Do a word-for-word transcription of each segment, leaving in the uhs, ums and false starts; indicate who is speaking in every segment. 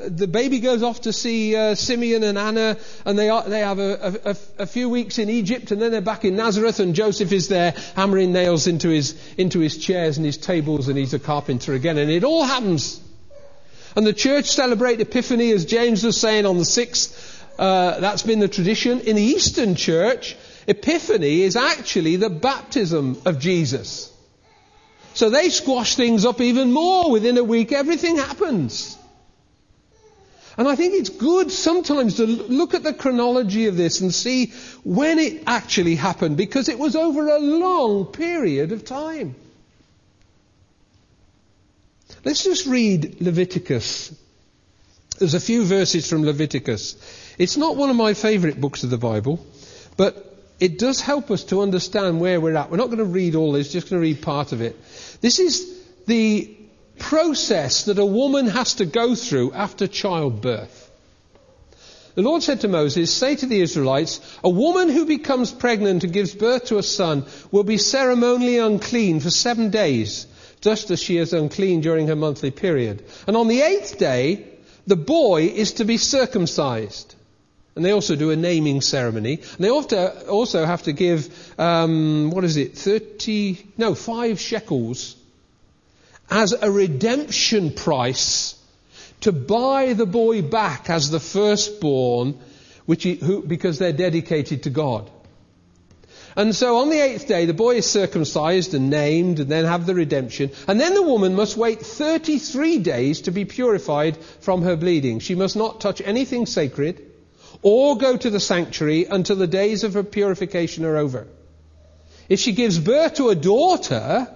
Speaker 1: the baby goes off to see uh, Simeon and Anna, and they are, they have a, a, a few weeks in Egypt, and then they're back in Nazareth, and Joseph is there hammering nails into his into his chairs and his tables, and he's a carpenter again, and it all happens. And the church celebrate Epiphany, as James was saying, on the sixth. Uh, that's been the tradition. In the Eastern Church, Epiphany is actually the baptism of Jesus. So they squash things up even more. Within a week, everything happens. And I think it's good sometimes to look at the chronology of this and see when it actually happened, because it was over a long period of time. Let's just read Leviticus. There's a few verses from Leviticus. It's not one of my favourite books of the Bible, but it does help us to understand where we're at. We're not going to read all this, just going to read part of it. This is the process that a woman has to go through after childbirth. The Lord said to Moses, "Say to the Israelites, a woman who becomes pregnant and gives birth to a son will be ceremonially unclean for seven days, just as she is unclean during her monthly period. And on the eighth day, the boy is to be circumcised." And they also do a naming ceremony. And they also have to give, um, what is it, thirty, no, five shekels as a redemption price to buy the boy back as the firstborn, which he, who, because they're dedicated to God. And so on the eighth day, the boy is circumcised and named, and then have the redemption. And then the woman must wait thirty-three days to be purified from her bleeding. She must not touch anything sacred or go to the sanctuary until the days of her purification are over. If she gives birth to a daughter,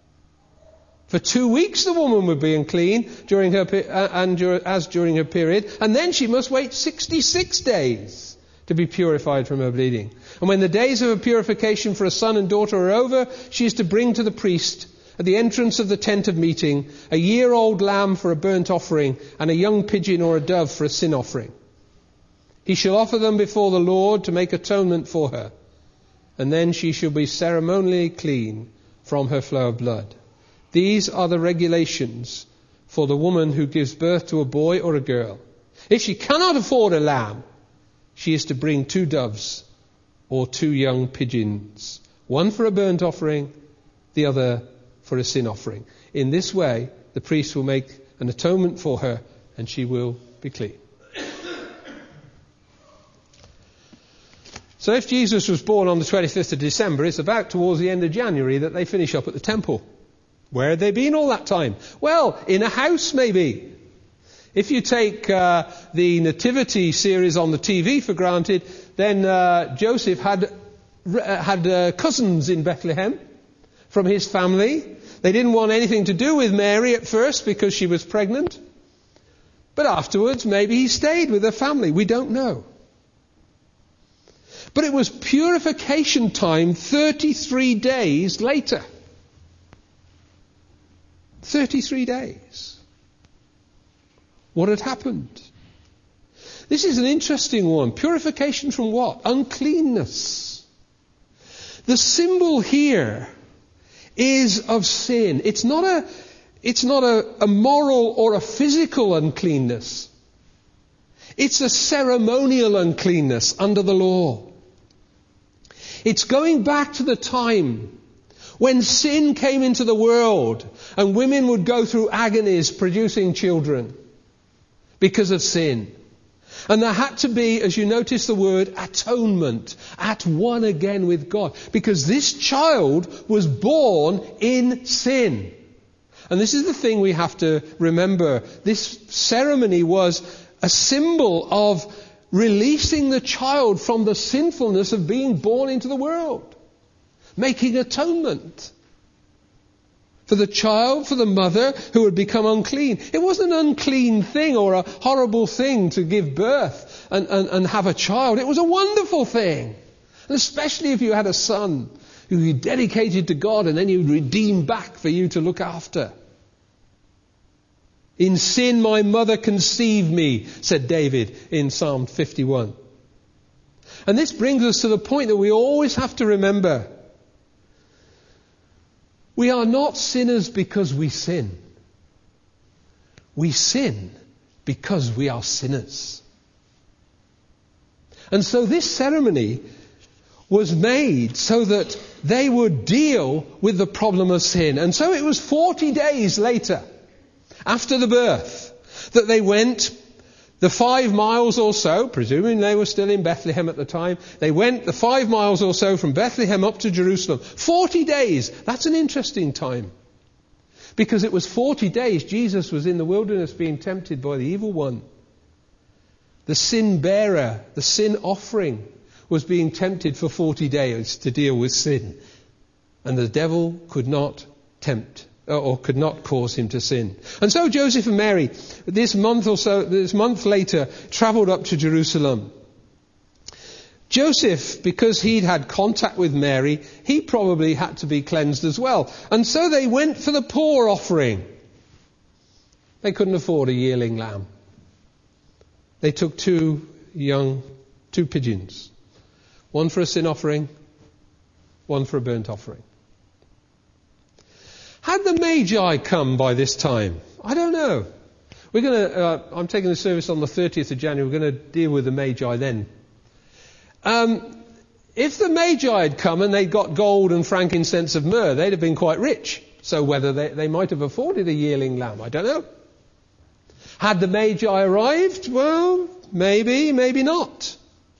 Speaker 1: for two weeks the woman would be unclean during her uh, and as during her period, and then she must wait sixty-six days to be purified from her bleeding. And when the days of her purification for a son and daughter are over, she is to bring to the priest at the entrance of the tent of meeting a year-old lamb for a burnt offering and a young pigeon or a dove for a sin offering. He shall offer them before the Lord to make atonement for her, and then she shall be ceremonially clean from her flow of blood. These are the regulations for the woman who gives birth to a boy or a girl. If she cannot afford a lamb, she is to bring two doves or two young pigeons, one for a burnt offering, the other for a sin offering. In this way, the priest will make an atonement for her, and she will be clean. So if Jesus was born on the twenty-fifth of December, it's about towards the end of January that they finish up at the temple. Where had they been all that time? Well, in a house maybe. If you take uh, the Nativity series on the T V for granted, then uh, Joseph had had uh, cousins in Bethlehem from his family. They didn't want anything to do with Mary at first because she was pregnant. But afterwards, maybe he stayed with her family. We don't know. But it was purification time thirty-three days later. thirty-three days. What had happened? This is an interesting one. Purification from what? Uncleanness. The symbol here is of sin. It's not a, it's not a, a moral or a physical uncleanness. It's a ceremonial uncleanness under the law. It's going back to the time when sin came into the world and women would go through agonies producing children because of sin. And there had to be, as you notice the word, atonement, at one again with God. Because this child was born in sin. And this is the thing we have to remember. This ceremony was a symbol of releasing the child from the sinfulness of being born into the world. Making atonement for the child, for the mother who had become unclean. It wasn't an unclean thing or a horrible thing to give birth and, and, and have a child. It was a wonderful thing. And especially if you had a son who you dedicated to God and then you redeemed back for you to look after. In sin my mother conceived me, said David in Psalm fifty-one. And this brings us to the point that we always have to remember. We are not sinners because we sin. We sin because we are sinners. And so this ceremony was made so that they would deal with the problem of sin. And so it was forty days later, after the birth, that they went the five miles or so, presuming they were still in Bethlehem at the time, they went the five miles or so from Bethlehem up to Jerusalem. Forty days. That's an interesting time. Because it was forty days Jesus was in the wilderness being tempted by the evil one. The sin bearer, the sin offering, was being tempted for forty days to deal with sin. And the devil could not tempt or could not cause him to sin. And so Joseph and Mary, this month or so, this month later, travelled up to Jerusalem. Joseph, because he'd had contact with Mary, he probably had to be cleansed as well. And so they went for the poor offering. They couldn't afford a yearling lamb. They took two young, two pigeons. One for a sin offering, one for a burnt offering. Had the Magi come by this time? I don't know. We're going to, uh, I'm taking the service on the thirtieth of January. We're going to deal with the Magi then. Um, if the Magi had come and they'd got gold and frankincense of myrrh, they'd have been quite rich. So whether they, they might have afforded a yearling lamb, I don't know. Had the Magi arrived? Well, maybe, maybe not.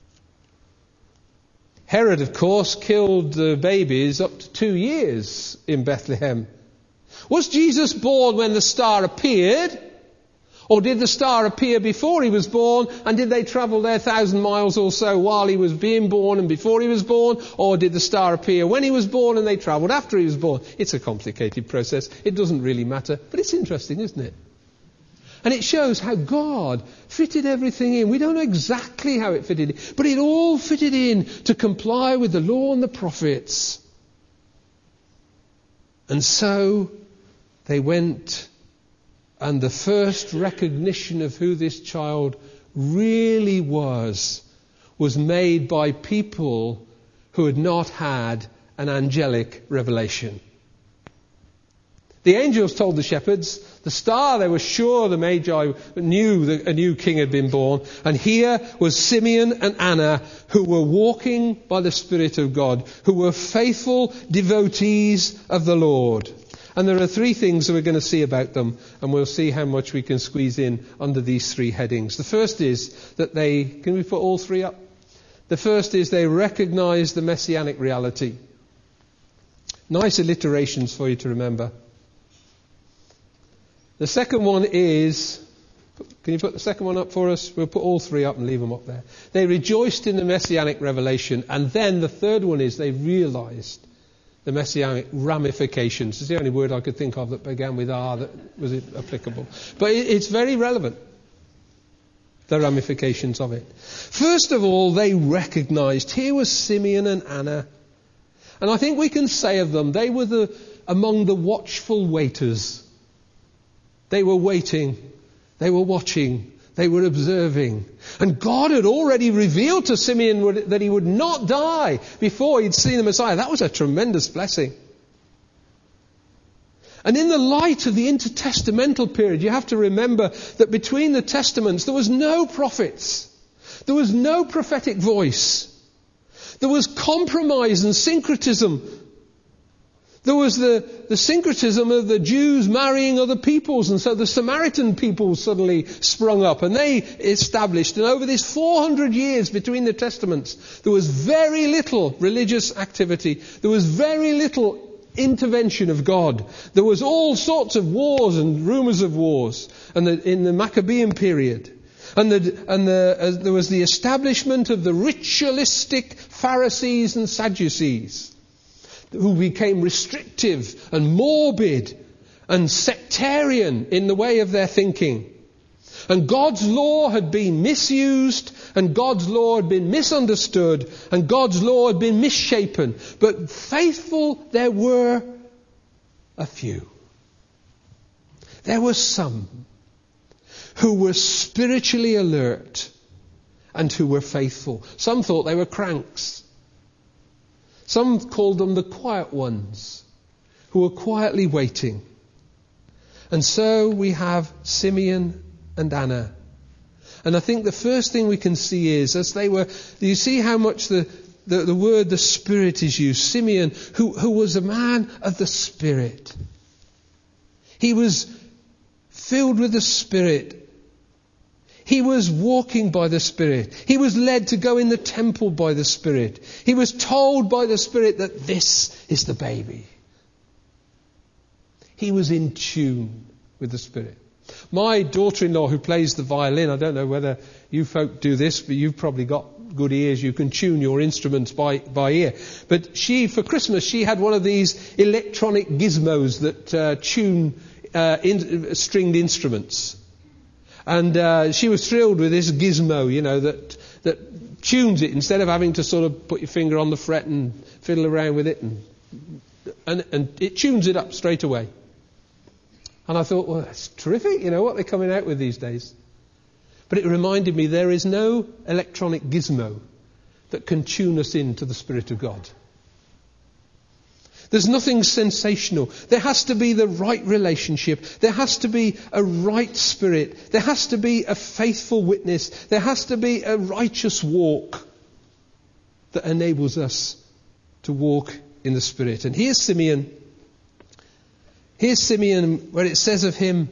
Speaker 1: Herod, of course, killed the babies up to two years in Bethlehem. Was Jesus born when the star appeared? Or did the star appear before he was born? And did they travel their thousand miles or so while he was being born and before he was born? Or did the star appear when he was born and they travelled after he was born? It's a complicated process. It doesn't really matter. But it's interesting, isn't it? And it shows how God fitted everything in. We don't know exactly how it fitted in, but it all fitted in to comply with the law and the prophets. And so they went, and the first recognition of who this child really was was made by people who had not had an angelic revelation. The angels told the shepherds, the star, they were sure the Magi knew that a new king had been born. And here was Simeon and Anna, who were walking by the Spirit of God, who were faithful devotees of the Lord. And there are three things that we're going to see about them, and we'll see how much we can squeeze in under these three headings. The first is that they, can we put all three up? The first is they recognize the messianic reality. Nice alliterations for you to remember. The second one is, can you put the second one up for us? We'll put all three up and leave them up there. They rejoiced in the messianic revelation. And then the third one is they realized the messianic ramifications. It's the only word I could think of that began with R that was applicable. But it's very relevant, the ramifications of it. First of all, they recognized, here was Simeon and Anna. And I think we can say of them, they were the among the watchful waiters. They were waiting, they were watching, they were observing. And God had already revealed to Simeon that he would not die before he'd seen the Messiah. That was a tremendous blessing. And in the light of the intertestamental period, you have to remember that between the testaments there was no prophets. There was no prophetic voice. There was compromise and syncretism. There was the, the syncretism of the Jews marrying other peoples, and so the Samaritan peoples suddenly sprung up and they established. And over these four hundred years between the testaments, there was very little religious activity. There was very little intervention of God. There was all sorts of wars and rumours of wars and the, in the Maccabean period. And, the, and the, uh, there was the establishment of the ritualistic Pharisees and Sadducees, who became restrictive and morbid and sectarian in the way of their thinking. And God's law had been misused, and God's law had been misunderstood, and God's law had been misshapen. But faithful there were a few. There were some who were spiritually alert and who were faithful. Some thought they were cranks. Some called them the quiet ones, who were quietly waiting. And so we have Simeon and Anna, And I think the first thing we can see is, as they were, do you see how much the, the, the word, the Spirit is used? Simeon, who, who was a man of the Spirit. He was filled with the Spirit. He was walking by the Spirit. He was led to go in the temple by the Spirit. He was told by the Spirit that this is the baby. He was in tune with the Spirit. My daughter-in-law, who plays the violin, I don't know whether you folk do this, but you've probably got good ears. You can tune your instruments by, by ear. But she, for Christmas, she had one of these electronic gizmos that uh, tune uh, in, stringed instruments. And uh, she was thrilled with this gizmo, you know, that that tunes it instead of having to sort of put your finger on the fret and fiddle around with it. And, and, and it tunes it up straight away. And I thought, well, that's terrific, you know, what they're coming out with these days. But it reminded me there is no electronic gizmo that can tune us into the Spirit of God. There's nothing sensational. There has to be the right relationship. There has to be a right spirit. There has to be a faithful witness. There has to be a righteous walk that enables us to walk in the Spirit. And here's Simeon. Here's Simeon, where it says of him,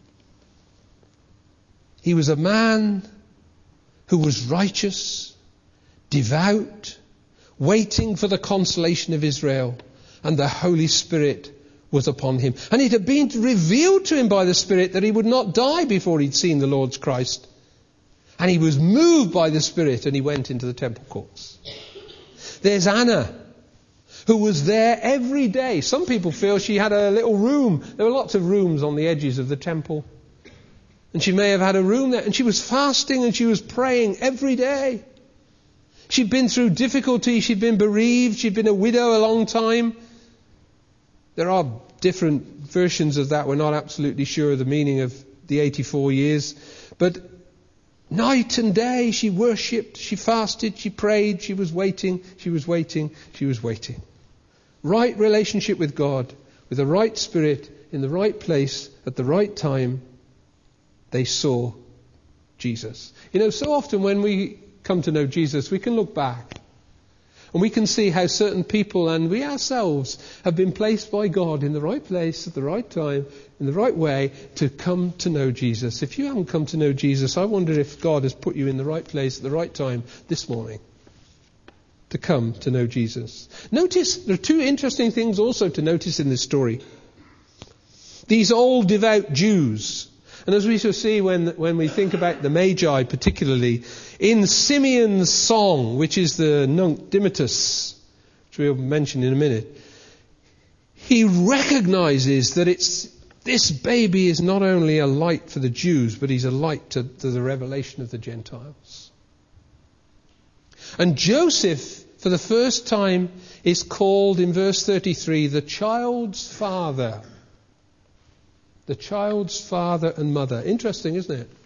Speaker 1: he was a man who was righteous, devout, waiting for the consolation of Israel. And the Holy Spirit was upon him. And it had been revealed to him by the Spirit that he would not die before he'd seen the Lord's Christ. And he was moved by the Spirit and he went into the temple courts. There's Anna, who was there every day. Some people feel she had a little room. There were lots of rooms on the edges of the temple. And she may have had a room there. And she was fasting and she was praying every day. She'd been through difficulty. She'd been bereaved. She'd been a widow a long time. There are different versions of that. We're not absolutely sure of the meaning of the eighty-four years. But night and day she worshipped, she fasted, she prayed, she was waiting, she was waiting, she was waiting. Right relationship with God, with the right spirit, in the right place, at the right time, they saw Jesus. You know, so often when we come to know Jesus, we can look back. And we can see how certain people and we ourselves have been placed by God in the right place at the right time, in the right way to come to know Jesus. If you haven't come to know Jesus, I wonder if God has put you in the right place at the right time this morning to come to know Jesus. Notice, there are two interesting things also to notice in this story. These old devout Jews. And as we shall see when, when we think about the Magi particularly, in Simeon's song, which is the Nunc Dimittis, which we'll mention in a minute, he recognizes that it's this baby is not only a light for the Jews, but he's a light to, to the revelation of the Gentiles. And Joseph, for the first time, is called in verse thirty-three, the child's father. The child's father and mother. Interesting, isn't it?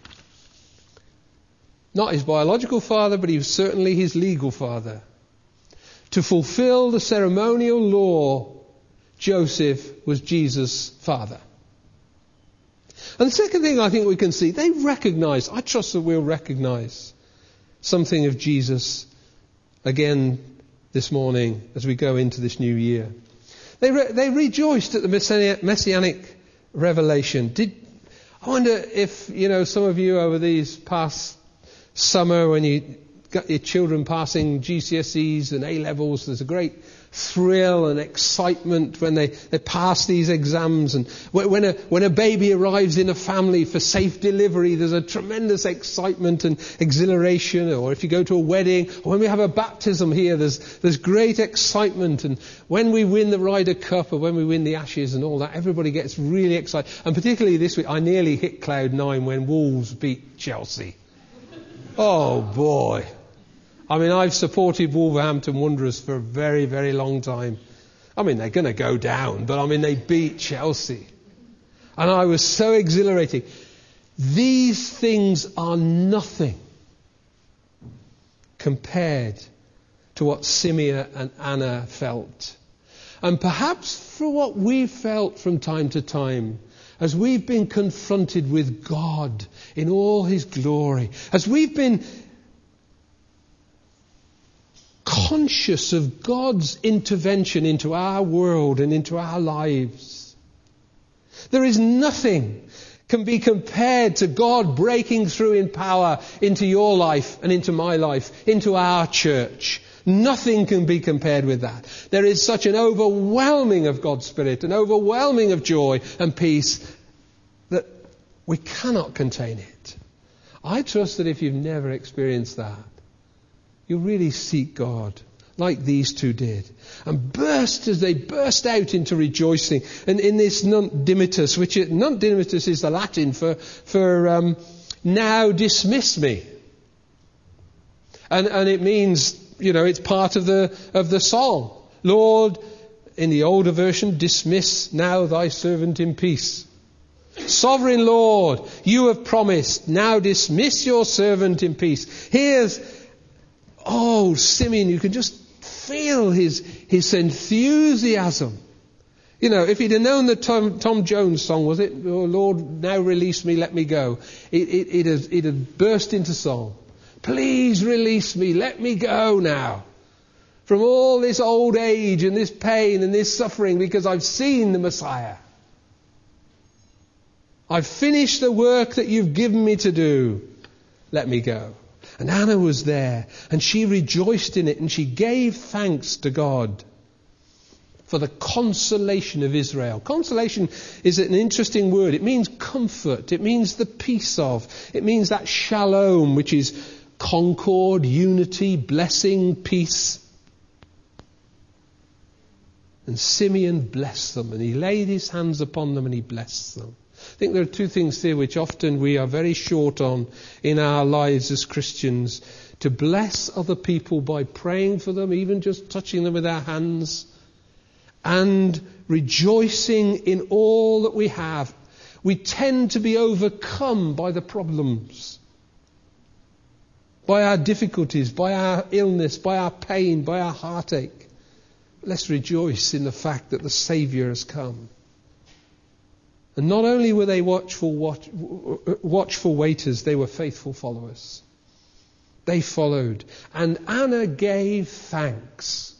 Speaker 1: Not his biological father, but he was certainly his legal father. To fulfill the ceremonial law, Joseph was Jesus' father. And the second thing I think we can see, they recognize, I trust that we'll recognize something of Jesus again this morning as we go into this new year. They re- they rejoiced at the messianic, messianic revelation. Did I wonder if, you know, some of you over these past summer when you got your children passing G C S Es and A-levels, there's a great thrill and excitement when they, they pass these exams, and when a when a baby arrives in a family for safe delivery, there's a tremendous excitement and exhilaration. Or if you go to a wedding, or when we have a baptism here, there's there's great excitement. And when we win the Ryder Cup, or when we win the Ashes and all that, everybody gets really excited. And particularly this week, I nearly hit cloud nine when Wolves beat Chelsea. Oh boy. I mean, I've supported Wolverhampton Wanderers for a very, very long time. I mean, they're going to go down, but I mean, they beat Chelsea. And I was so exhilarating. These things are nothing compared to what Simeon and Anna felt. And perhaps for what we felt from time to time as we've been confronted with God in all his glory, as we've been conscious of God's intervention into our world and into our lives, there is nothing can be compared to God breaking through in power into your life and into my life, into our church. Nothing can be compared with that. There is such an overwhelming of God's Spirit, an overwhelming of joy and peace that we cannot contain it. I trust that if you've never experienced that, you'll really seek God like these two did, and burst as they burst out into rejoicing. And in this Nunc Dimittis, which is, Nunc Dimittis is the Latin for for um, now dismiss me, and and it means, you know, it's part of the of the song. Lord, in the older version, dismiss now thy servant in peace. Sovereign Lord, you have promised, now dismiss your servant in peace. Here's, oh, Simeon, you can just feel his his enthusiasm. You know, if he'd have known the Tom, Tom Jones song, was it, oh Lord, now release me, let me go, it, it, it, has, it had burst into song. Please release me, let me go now from all this old age and this pain and this suffering, because I've seen the Messiah. I've finished the work that you've given me to do. Let me go. And Anna was there, and she rejoiced in it, and she gave thanks to God for the consolation of Israel. Consolation is an interesting word. It means comfort. It means the peace of. It means that shalom, which is concord, unity, blessing, peace. And Simeon blessed them, and he laid his hands upon them and he blessed them. I think there are two things here which often we are very short on in our lives as Christians. To bless other people by praying for them, even just touching them with our hands, and rejoicing in all that we have. We tend to be overcome by the problems, by our difficulties, by our illness, by our pain, by our heartache. Let's rejoice in the fact that the Saviour has come. And not only were they watchful, watch, watchful waiters, they were faithful followers. They followed. And Anna gave thanks.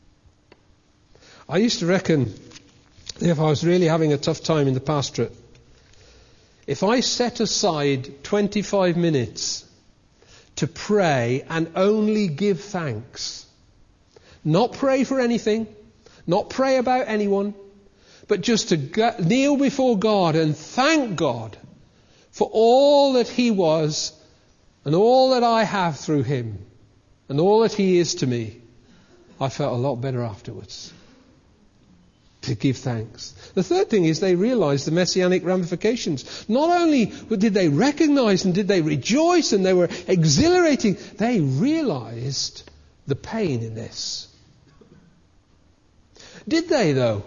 Speaker 1: I used to reckon that if I was really having a tough time in the pastorate, if I set aside twenty-five minutes to pray and only give thanks, not pray for anything, not pray about anyone, but just to go, kneel before God and thank God for all that he was and all that I have through him and all that he is to me, I felt a lot better afterwards. To give thanks. The third thing is they realized the messianic ramifications. Not only did they recognize and did they rejoice and they were exhilarating, they realized the pain in this. Did they, though?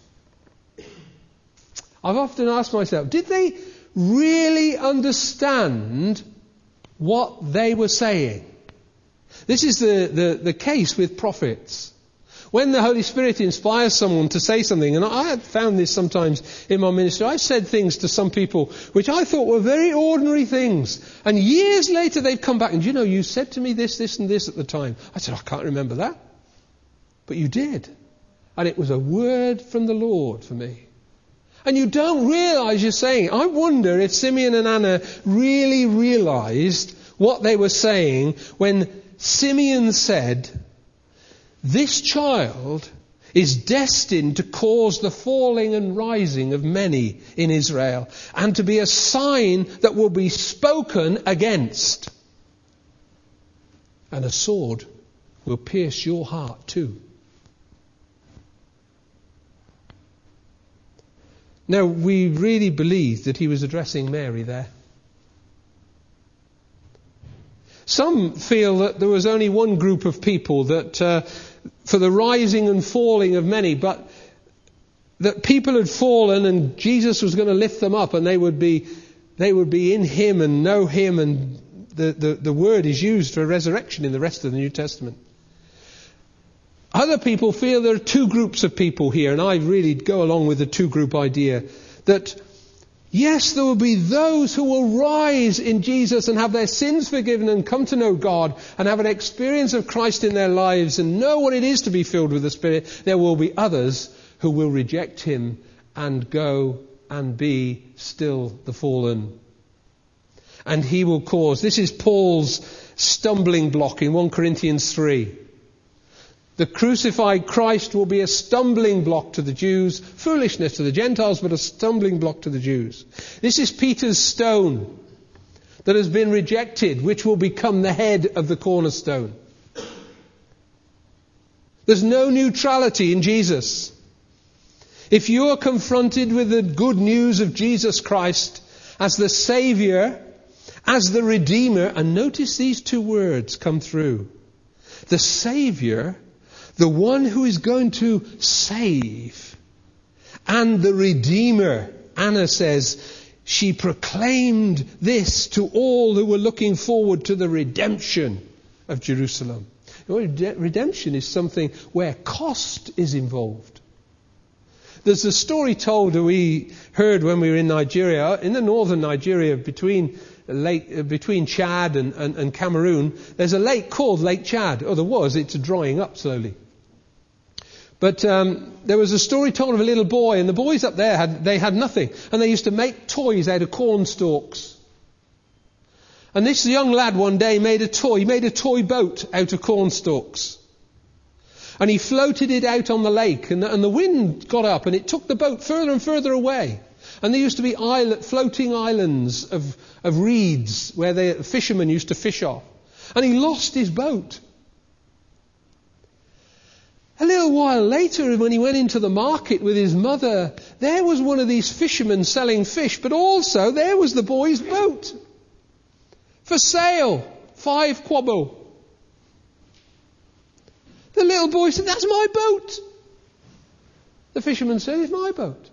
Speaker 1: I've often asked myself, did they really understand what they were saying? This is the, the, the case with prophets. When the Holy Spirit inspires someone to say something, and I have found this sometimes in my ministry, I've said things to some people which I thought were very ordinary things. And years later they've come back and, you know, you said to me this, this and this at the time. I said, I can't remember that. But you did. And it was a word from the Lord for me. And you don't realize you're saying it. I wonder if Simeon and Anna really realized what they were saying when Simeon said, this child is destined to cause the falling and rising of many in Israel, and to be a sign that will be spoken against. And a sword will pierce your heart too. Now, we really believe that he was addressing Mary there. Some feel that there was only one group of people that, uh, for the rising and falling of many, but that people had fallen and Jesus was going to lift them up, and they would be, they would be in him and know him, and the, the, the word is used for resurrection in the rest of the New Testament. Other people feel there are two groups of people here, and I really go along with the two-group idea, that Yes, there will be those who will rise in Jesus and have their sins forgiven and come to know God and have an experience of Christ in their lives and know what it is to be filled with the Spirit. There will be others who will reject him and go and be still the fallen. And he will cause, this is Paul's stumbling block in First Corinthians three. The crucified Christ will be a stumbling block to the Jews, foolishness to the Gentiles, but a stumbling block to the Jews. This is Peter's stone that has been rejected, which will become the head of the cornerstone. There's no neutrality in Jesus. If you are confronted with the good news of Jesus Christ as the Saviour, as the Redeemer, and notice these two words come through. The Saviour, the one who is going to save, and the Redeemer. Anna says she proclaimed this to all who were looking forward to the redemption of Jerusalem. Redemption is something where cost is involved. There's a story told that we heard when we were in Nigeria, in the northern Nigeria between lake, between Chad and, and, and Cameroon. There's a lake called Lake Chad. Or there was, it's drying up slowly. But um, there was a story told of a little boy, and the boys up there, had they had nothing. And they used to make toys out of corn stalks. And this young lad one day made a toy. He made a toy boat out of corn stalks. And he floated it out on the lake, and the, and the wind got up, and it took the boat further and further away. And there used to be island, floating islands of, of reeds where the fishermen used to fish off. And he lost his boat. A little while later, when he went into the market with his mother, there was one of these fishermen selling fish, but also there was the boy's boat. For sale, five quabo. The little boy said, "That's my boat." The fisherman said, "It's my boat.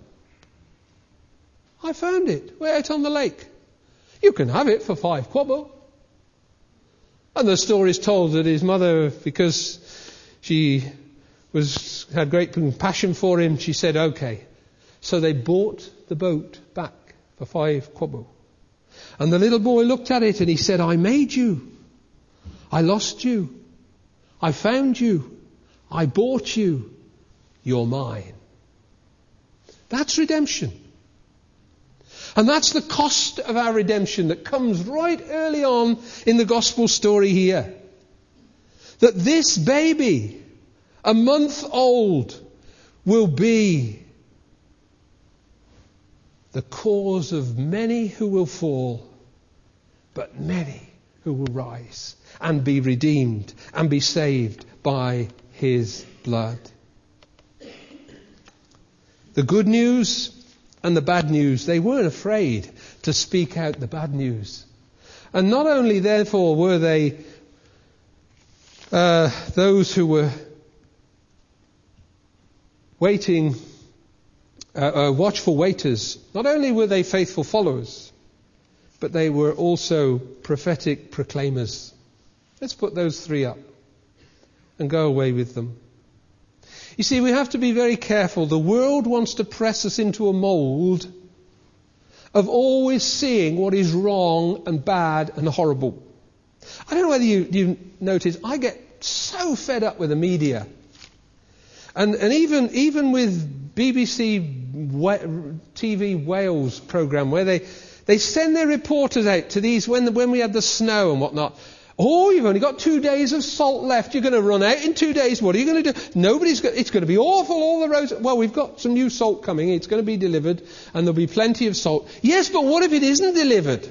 Speaker 1: I found it. We're out on the lake. You can have it for five quabo." And the story is told that his mother, because she was had great compassion for him, she said, "Okay." So they bought the boat back for five quabo. And the little boy looked at it and he said, "I made you. I lost you. I found you. I bought you. You're mine." That's redemption. And that's the cost of our redemption that comes right early on in the gospel story here. That this baby, a month old, will be the cause of many who will fall, but many who will rise and be redeemed and be saved by his blood. The good news and the bad news, they weren't afraid to speak out the bad news. And not only therefore were they uh, those who were waiting, uh, uh, watchful waiters, not only were they faithful followers, but they were also prophetic proclaimers. Let's put those three up and go away with them. You see, we have to be very careful. The world wants to press us into a mould of always seeing what is wrong and bad and horrible. I don't know whether you, you notice, I get so fed up with the media. And, and even, even with B B C T V Wales programme, where they, they send their reporters out to these, when, when we had the snow and whatnot. "Oh, you've only got two days of salt left. You're going to run out in two days. What are you going to do? Nobody's got, it's going to be awful, all the roads." Well, we've got some new salt coming. It's going to be delivered and there'll be plenty of salt. Yes, but what if it isn't delivered?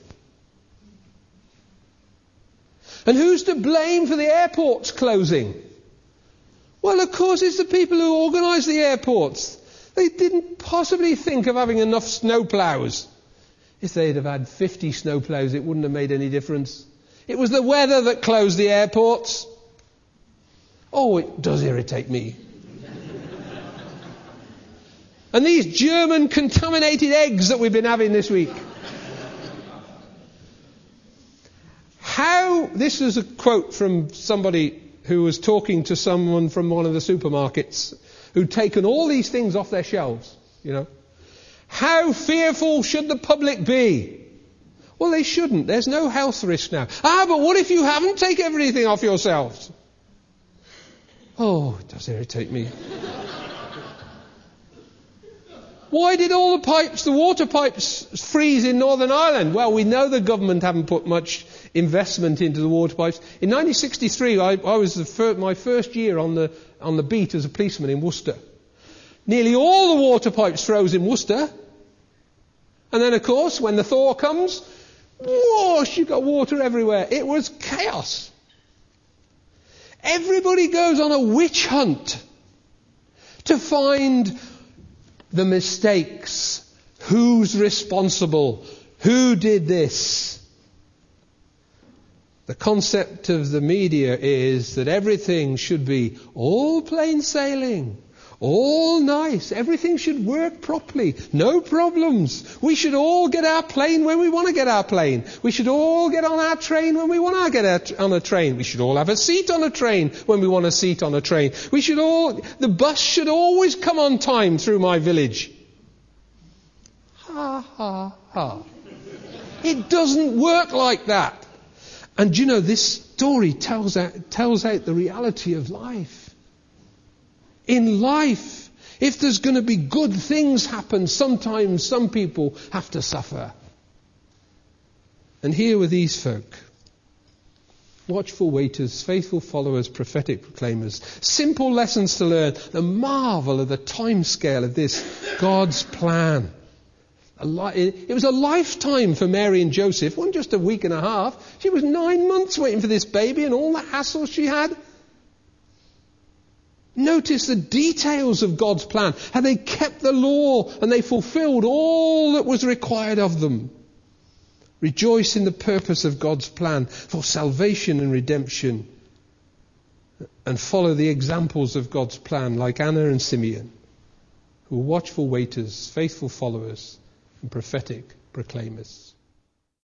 Speaker 1: And who's to blame for the airports closing? Well, of course, it's the people who organise the airports. They didn't possibly think of having enough snowplows. If they'd have had fifty snowplows, it wouldn't have made any difference. It was the weather that closed the airports. Oh, it does irritate me. And these German contaminated eggs that we've been having this week. How, this is a quote from somebody who was talking to someone from one of the supermarkets who'd taken all these things off their shelves, you know. How fearful should the public be? Well, they shouldn't. There's no health risk now. Ah, but what if you haven't taken everything off yourselves? Oh, it does irritate me. Why did all the pipes, the water pipes, freeze in Northern Ireland? Well, we know the government haven't put much investment into the water pipes. In nineteen sixty-three, I, I was the fir- my first year on the on the beat as a policeman in Worcester. Nearly all the water pipes froze in Worcester. And then, of course, when the thaw comes, whoosh, you've got water everywhere. It was chaos. Everybody goes on a witch hunt to find the mistakes. Who's responsible? Who did this? The concept of the media is that everything should be all plain sailing, all nice. Everything should work properly. No problems. We should all get our plane when we want to get our plane. We should all get on our train when we want to get on a train. We should all have a seat on a train when we want a seat on a train. We should all, the bus should always come on time through my village. Ha, ha, ha. It doesn't work like that. And you know, this story tells out, tells out the reality of life. In life, if there's going to be good things happen, sometimes some people have to suffer. And here were these folk. Watchful waiters, faithful followers, prophetic proclaimers. Simple lessons to learn. The marvel of the time scale of this God's plan. A li- it was a lifetime for Mary and Joseph. It wasn't just a week and a half. She was nine months waiting for this baby and all the hassle she had. Notice the details of God's plan. How they kept the law and they fulfilled all that was required of them. Rejoice in the purpose of God's plan for salvation and redemption. And follow the examples of God's plan like Anna and Simeon, who were watchful waiters, faithful followers, and prophetic proclaimers.